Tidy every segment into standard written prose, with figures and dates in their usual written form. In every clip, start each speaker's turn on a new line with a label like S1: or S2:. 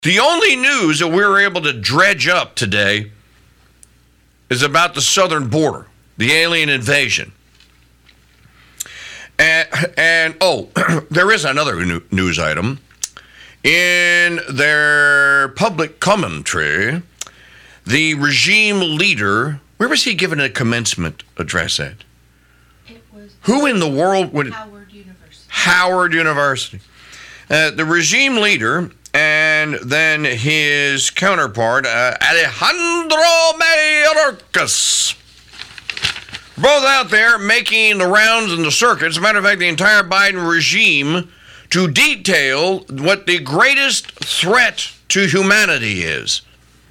S1: The only news that we were able to dredge up today is about the southern border, the alien invasion. And there is another news item. In their public commentary, the regime leader, where was he giving a commencement address at?
S2: It was
S1: Who in the world would...
S2: Howard University.
S1: Howard University. The regime leader and then his counterpart, Alejandro Mayorkas, both out there making the rounds in the circuits. As a matter of fact, the entire Biden regime to detail what the greatest threat to humanity is.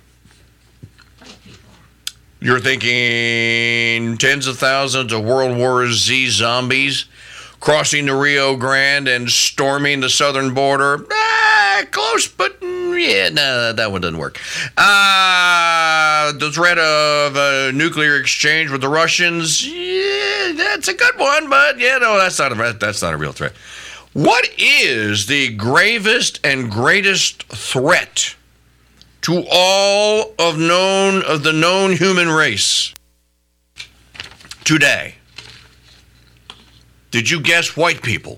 S1: You're thinking tens of thousands of World War Z zombies crossing the Rio Grande and storming the southern border? Close, but yeah, no, that one doesn't work. The threat of a nuclear exchange with the Russians, yeah, that's a good one, but yeah, no, that's not a real threat. What is the gravest and greatest threat to all of the known human race today? Did you guess white people?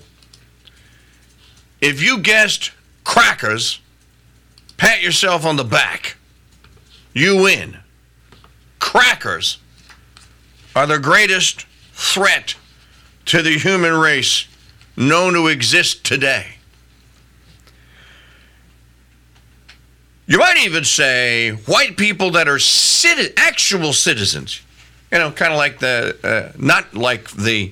S1: If you guessed crackers, pat yourself on the back. You win. Crackers are the greatest threat to the human race known to exist today. You might even say white people that are actual citizens. You know, kind of like not like the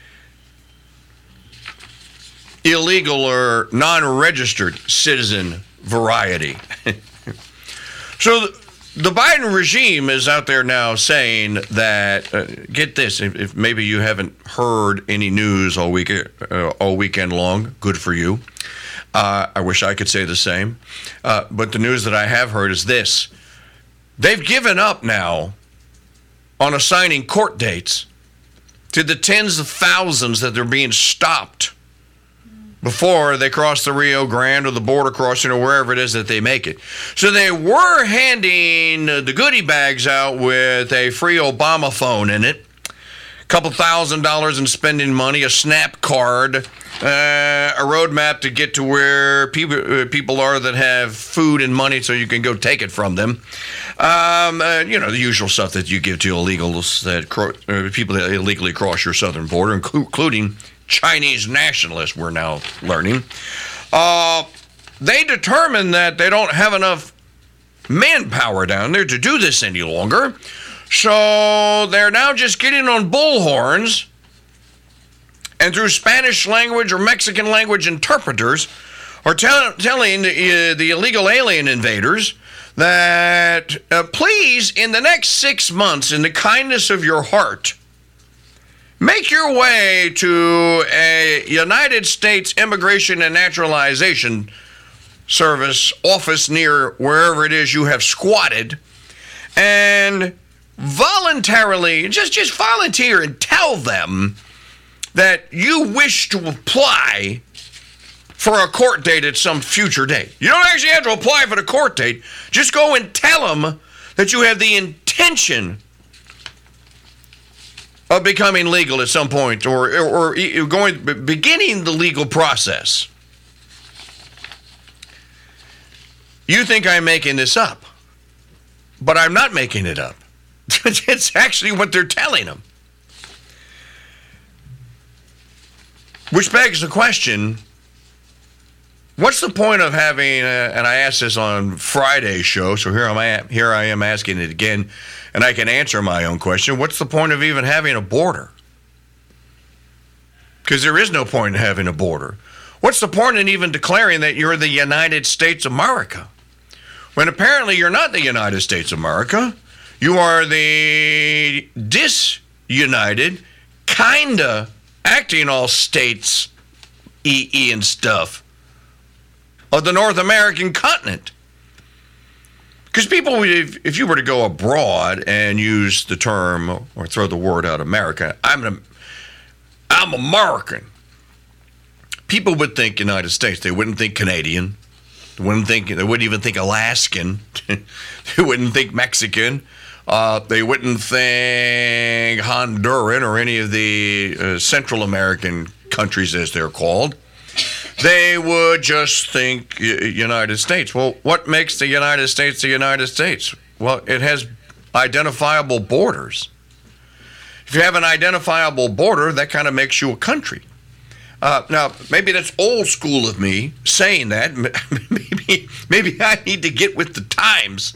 S1: illegal or non-registered citizen variety. So the Biden regime is out there now saying that, get this, if maybe you haven't heard any news all weekend long, good for you. I wish I could say the same. But the news that I have heard is this. They've given up now on assigning court dates to the tens of thousands that are being stopped before they cross the Rio Grande or the border crossing or wherever it is that they make it. So they were handing the goodie bags out with a free Obama phone in it, a couple $1,000 in spending money, a SNAP card, a roadmap to get to where people are that have food and money so you can go take it from them. The usual stuff that you give to illegals, people that illegally cross your southern border, including Chinese nationalists, we're now learning. They determined that they don't have enough manpower down there to do this any longer. So they're now just getting on bullhorns and through Spanish language or Mexican language interpreters are telling the illegal alien invaders that please, in the next 6 months, in the kindness of your heart, make your way to a United States Immigration and Naturalization Service office near wherever it is you have squatted and voluntarily, just volunteer and tell them that you wish to apply for a court date at some future date. You don't actually have to apply for the court date. Just go and tell them that you have the intention of becoming legal at some point or beginning the legal process. You think I'm making this up, but I'm not making it up. It's actually what they're telling them. Which begs the question, what's the point of having, and I asked this on Friday's show, so here I am asking it again, and I can answer my own question. What's the point of even having a border? Because there is no point in having a border. What's the point in even declaring that you're the United States of America? When apparently you're not the United States of America. You are the disunited, kinda acting all states, EE and stuff, of the North American continent. Because people, if you were to go abroad and use the term or throw the word out America, I'm American. People would think United States. They wouldn't think Canadian. They wouldn't even think Alaskan. They wouldn't think Mexican. They wouldn't think Honduran or any of the Central American countries, as they're called. They would just think United States. Well, what makes the United States the United States? Well, it has identifiable borders. If you have an identifiable border, that kind of makes you a country. Now, maybe that's old school of me saying that. Maybe I need to get with the times.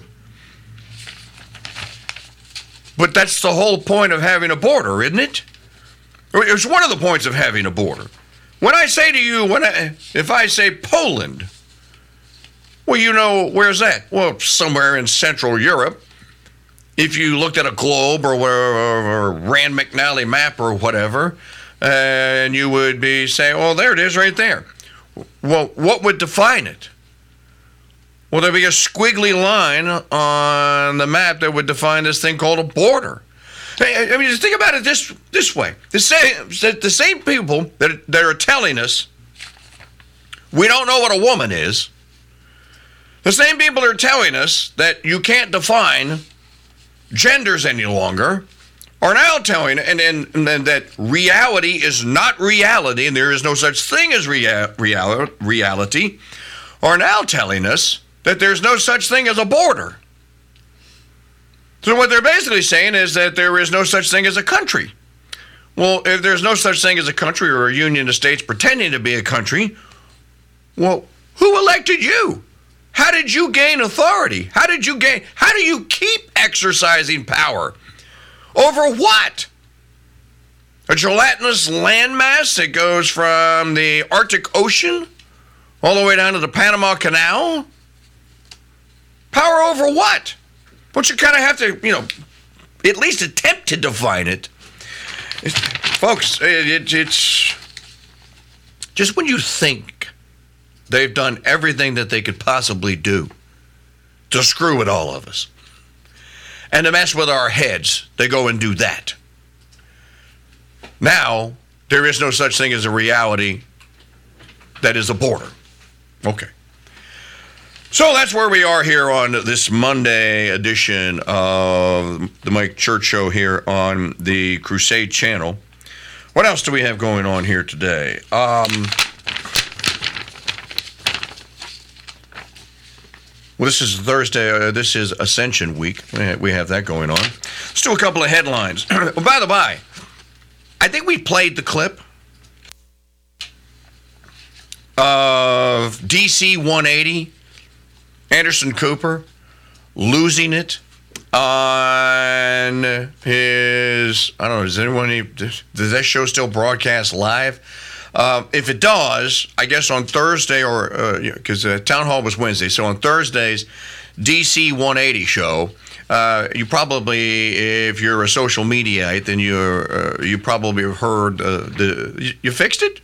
S1: But that's the whole point of having a border, isn't it? It's one of the points of having a border. When I say to you, if I say Poland, well, where's that? Well, somewhere in Central Europe. If you looked at a globe or Rand McNally map or whatever, and you would be saying, oh, there it is right there. Well, what would define it? Well, there'd be a squiggly line on the map that would define this thing called a border. I mean, just think about it this way. The same people that are telling us we don't know what a woman is, the same people that are telling us that you can't define genders any longer, are now telling and that reality is not reality and there is no such thing as reality, are now telling us that there's no such thing as a border. So what they're basically saying is that there is no such thing as a country. Well, if there's no such thing as a country or a union of states pretending to be a country, well, who elected you? How did you gain authority? How do you keep exercising power? Over what? A gelatinous landmass that goes from the Arctic Ocean all the way down to the Panama Canal? Power over what? Don't you kind of have to, at least attempt to define it? Folks, it's just when you think they've done everything that they could possibly do to screw with all of us and to mess with our heads, they go and do that. Now, there is no such thing as a reality that is a border. Okay. So that's where we are here on this Monday edition of the Mike Church Show here on the Crusade Channel. What else do we have going on here today? Well, this is Thursday. This is Ascension Week. We have that going on. Let's do a couple of headlines. Well, by the by, I think we played the clip of DC 180, Anderson Cooper, losing it on his, I don't know, does that show still broadcast live? If it does, I guess on Thursday because Town Hall was Wednesday, so on Thursday's DC 180 show, you probably, if you're a social mediaite, then you probably heard you fixed it?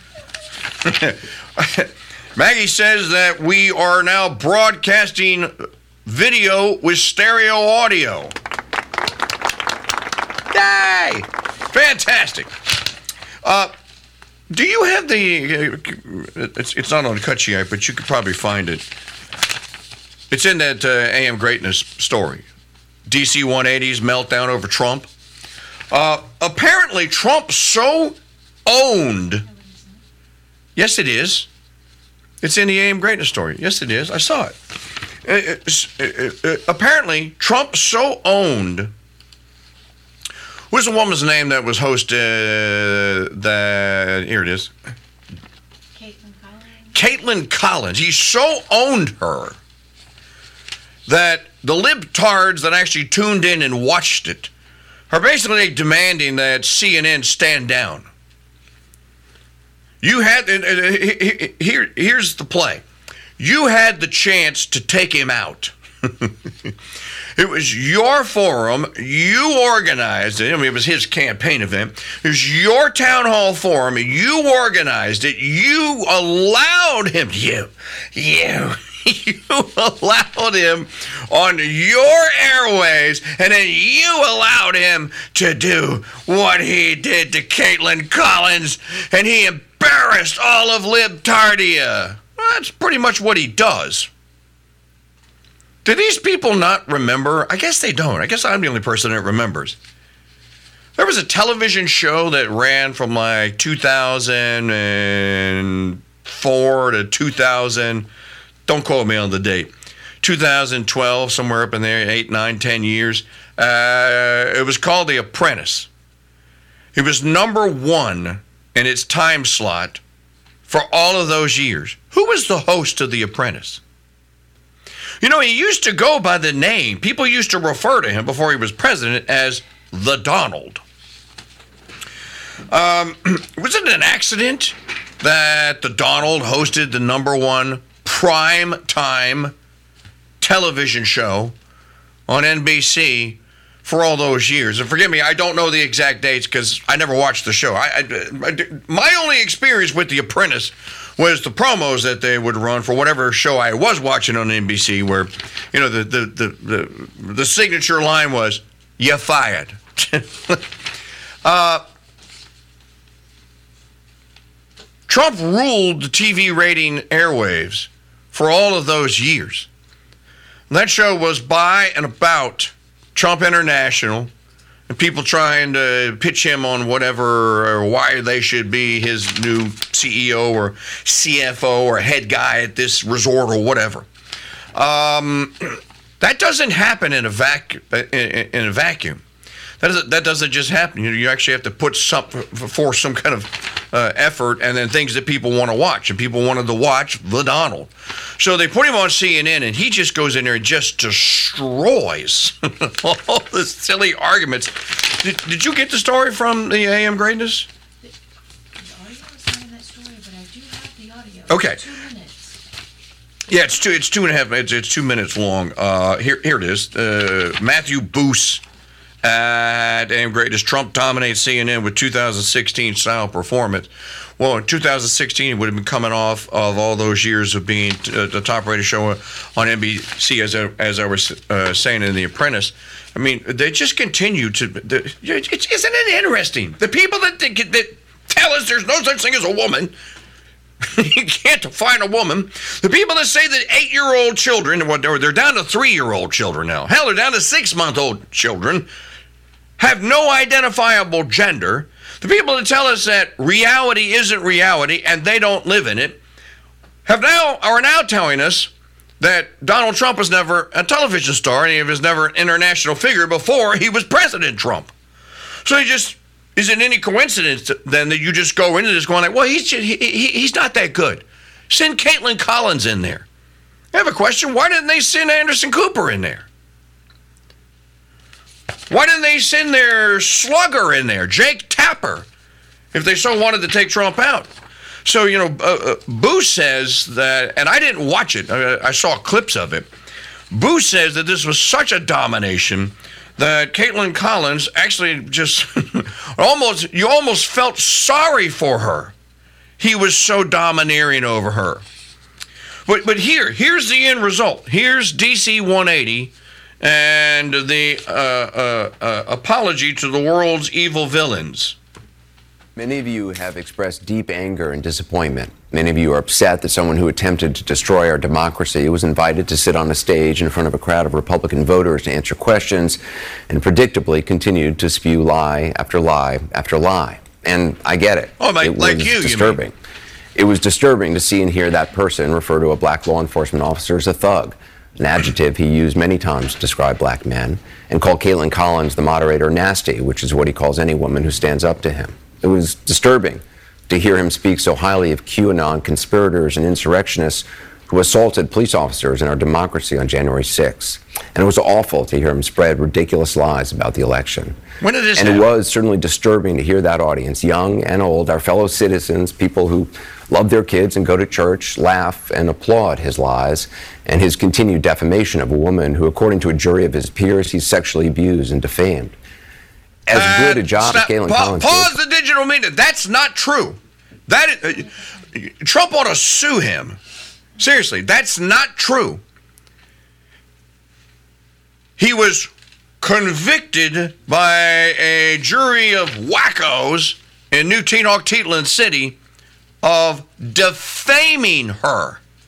S1: Maggie says that we are now broadcasting video with stereo audio. Yay! Fantastic. Do you have it's not on cut sheet, but you could probably find it. It's in that AM Greatness story. DC 180's meltdown over Trump. Apparently, Trump so owned. Yes, it is. It's in the AM Greatness story. Yes, it is. I saw it. Apparently, Trump so owned. What's the woman's name that was hosted? Here it is.
S2: Caitlin Collins.
S1: Caitlin Collins. He so owned her that the libtards that actually tuned in and watched it are basically demanding that CNN stand down. You had here's the play. You had the chance to take him out. It was your forum. You organized it. I mean, it was his campaign event. It was your town hall forum. You organized it. You allowed him. You allowed him on your airways, and then you allowed him to do what he did to Caitlin Collins, and he embarrassed all of Libtardia. that's pretty much what he does. Do these people not remember? I guess they don't. I guess I'm the only person that remembers. There was a television show that ran from like 2004 to 2000. Don't quote me on the date. 2012, somewhere up in there, 8, 9, 10 years. It was called The Apprentice. It was number one in its time slot for all of those years. Who was the host of The Apprentice? You know, he used to go by the name. People used to refer to him before he was president as the Donald. Was it an accident that the Donald hosted the number one prime time television show on NBC for all those years? And forgive me, I don't know the exact dates because I never watched the show. My only experience with The Apprentice was the promos that they would run for whatever show I was watching on NBC, where, you know, the signature line was, "You fired." Trump ruled the TV rating airwaves for all of those years. And that show was by and about Trump International and people trying to pitch him on whatever or why they should be his new CEO or CFO or head guy at this resort or whatever. That doesn't happen in a vacuum. That doesn't just happen. You actually have to put forth some kind of effort, and then things that people want to watch. And people wanted to watch the Donald. So they put him on CNN, and he just goes in there and just destroys all the silly arguments. Did you get the story from the AM Greatness?
S2: The audio is not in that story, but I do have the audio.
S1: Okay.
S2: 2 minutes.
S1: Yeah, it's 2.5 minutes. It's 2 minutes long. Here it is. Matthew Boos at AM Greatness. Trump dominates CNN with 2016 style performance. Well, in 2016, it would have been coming off of all those years of being the top-rated show on NBC, as I was saying in The Apprentice. I mean, they just continue to. Isn't it interesting? The people that tell us there's no such thing as a woman. You can't define a woman. The people that say that 8-year-old children, they're down to 3-year-old children now. Hell, they're down to 6-month-old children, have no identifiable gender. The people that tell us that reality isn't reality and they don't live in it are now telling us that Donald Trump was never a television star and he was never an international figure before he was President Trump. So is it any coincidence then that you just go into this going like, well, he's not that good. Send Caitlin Collins in there. I have a question. Why didn't they send Anderson Cooper in there? Why didn't they send their slugger in there, Jake Tapper, if they so wanted to take Trump out? So, you know, Boos says that, and I didn't watch it. I saw clips of it. Boos says that this was such a domination that Caitlin Collins actually just you almost felt sorry for her. He was so domineering over her. But here's the end result. Here's DC 180 and the apology to the world's evil villains.
S3: Many of you have expressed deep anger and disappointment. Many of you are upset that someone who attempted to destroy our democracy was invited to sit on a stage in front of a crowd of Republican voters to answer questions and predictably continued to spew lie after lie after lie. And I get it.
S1: Oh, it was
S3: disturbing. It was disturbing to see and hear that person refer to a black law enforcement officer as a thug, an adjective he used many times to describe black men, and call Caitlin Collins, the moderator, nasty, which is what he calls any woman who stands up to him. It was disturbing to hear him speak so highly of QAnon conspirators and insurrectionists who assaulted police officers in our democracy on January 6th. And it was awful to hear him spread ridiculous lies about the election.
S1: When did this
S3: happen?
S1: And
S3: it was certainly disturbing to hear that audience, young and old, our fellow citizens, people who love their kids and go to church, laugh and applaud his lies and his continued defamation of a woman who, according to a jury of his peers, he sexually abused and defamed. As good a job as Caitlin Collins did.
S1: Pause the digital media. That's not true. Trump ought to sue him. Seriously, that's not true. He was convicted by a jury of wackos in New Tenochtitlan City of defaming her.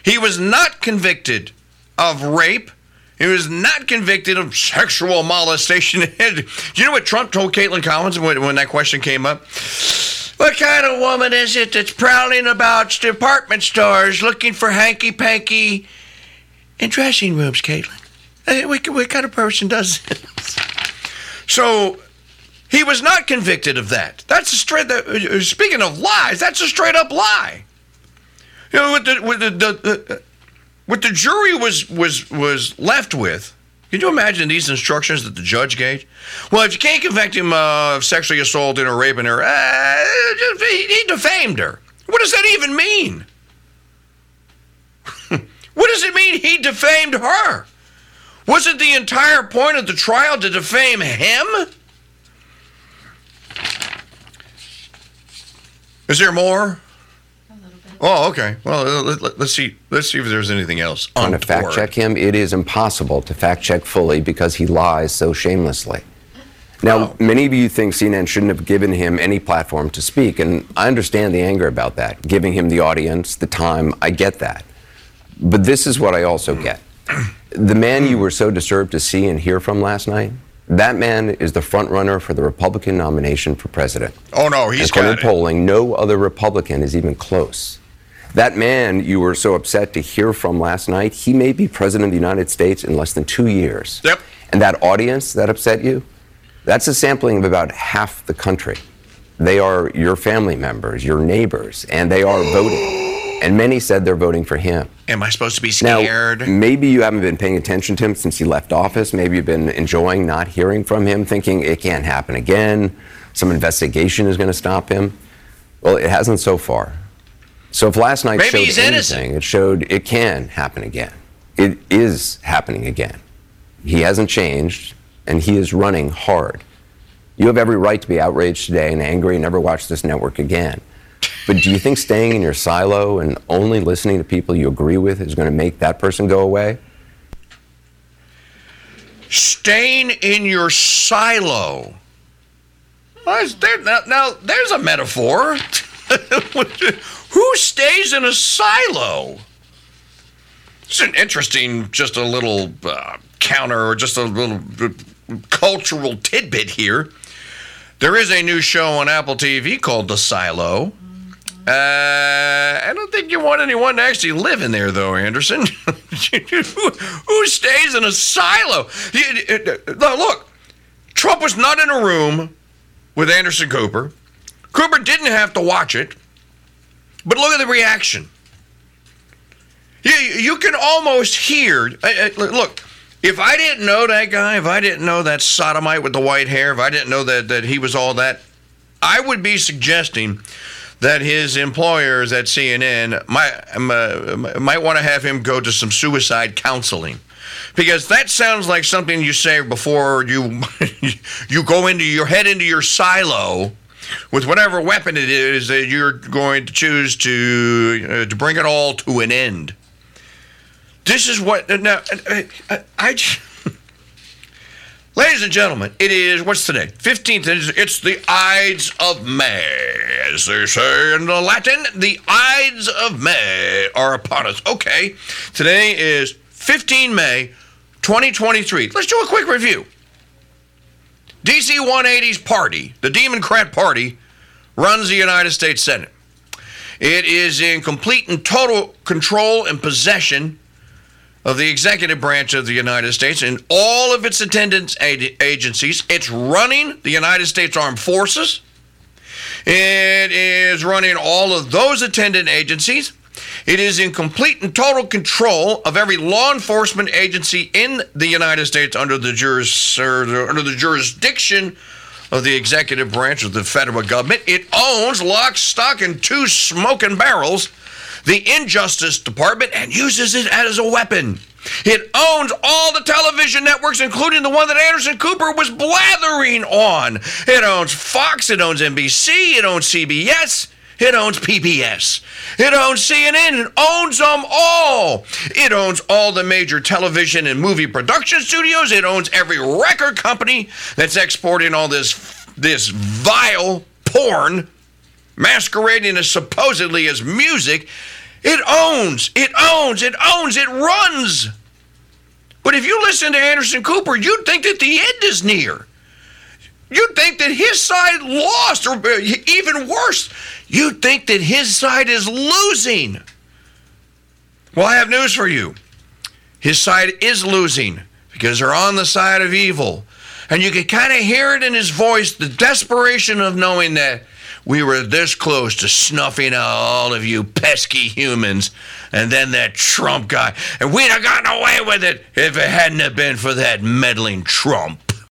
S1: He was not convicted of rape. He was not convicted of sexual molestation. Do you know what Trump told Caitlin Collins when that question came up? What kind of woman is it that's prowling about department stores looking for hanky-panky in dressing rooms, Caitlin? What kind of person does this? So he was not convicted of that. That's a straight. Speaking of lies, that's a straight-up lie. You know what the jury was left with. Can you imagine these instructions that the judge gave? Well, if you can't convict him of sexually assaulting or raping her, he defamed her. What does that even mean? What does it mean he defamed her? Wasn't the entire point of the trial to defame him? Is there more?
S2: A little bit.
S1: Oh, okay. Well, let's see if there's anything else.
S3: Trying to fact check him, it is impossible to fact check fully because he lies so shamelessly. Now, many of you think CNN shouldn't have given him any platform to speak, and I understand the anger about that. Giving him the audience, the time, I get that. But this is what I also get. The man you were so disturbed to see and hear from last night, that man is the front runner for the Republican nomination for president.
S1: Oh, no, he's got
S3: according
S1: it.
S3: to polling, no other Republican is even close. That man you were so upset to hear from last night, he may be president of the United States in less than 2 years.
S1: Yep.
S3: And that audience that upset you, that's a sampling of about half the country. They are your family members, your neighbors, and they are voting. And many said they're voting for him.
S1: Am I supposed to be scared?
S3: Now, maybe you haven't been paying attention to him since he left office. Maybe you've been enjoying not hearing from him, thinking it can't happen again. Some investigation is going to stop him. Well, it hasn't so far. So if last night
S1: Maybe
S3: showed
S1: he's
S3: anything,
S1: innocent.
S3: it showed it can happen again. It is happening again. He hasn't changed, and he is running hard. You have every right to be outraged today and angry and never watch this network again. But do you think staying in your silo and only listening to people you agree with is going to make that person go away?
S1: Staying in your silo. Now, there's a metaphor. Who stays in a silo? It's an interesting, just a little counter or just a little cultural tidbit here. There is a new show on Apple TV called The Silo. I don't think you want anyone to actually live in there, though, Anderson. Who stays in a silo? Look, Trump was not in a room with Anderson Cooper. Cooper didn't have to watch it. But look at the reaction. You can almost hear. Look, if I didn't know that guy, if I didn't know that sodomite with the white hair, if I didn't know that he was all that, I would be suggesting that his employers at CNN might want to have him go to some suicide counseling, because that sounds like something you say before you go into your silo with whatever weapon it is that you're going to choose to bring it all to an end. This is what now. Ladies and gentlemen, it is, what's today? 15th. It's the Ides of May, as they say in the Latin. The Ides of May are upon us. Okay, today is 15 May, 2023. Let's do a quick review. DC 180's party, the Democrat Party, runs the United States Senate. It is in complete and total control and possession of the executive branch of the United States and all of its attendance agencies. It's running the United States Armed Forces. It is running all of those attendant agencies. It is in complete and total control of every law enforcement agency in the United States under the jurisdiction of the executive branch of the federal government. It owns, lock, stock, and two smoking barrels, the Injustice Department, and uses it as a weapon. It owns all the television networks, including the one that Anderson Cooper was blathering on. It owns Fox, it owns NBC, it owns CBS, it owns PBS, it owns CNN, it owns them all. It owns all the major television and movie production studios. It owns every record company that's exporting all this vile porn masquerading as supposedly as music. It owns, it runs. But if you listen to Anderson Cooper, you'd think that the end is near. You'd think that his side lost, or even worse, you'd think that his side is losing. Well, I have news for you. His side is losing because they're on the side of evil. And you can kind of hear it in his voice, the desperation of knowing that we were this close to snuffing out all of you pesky humans, and then that Trump guy. And we'd have gotten away with it if it hadn't have been for that meddling Trump.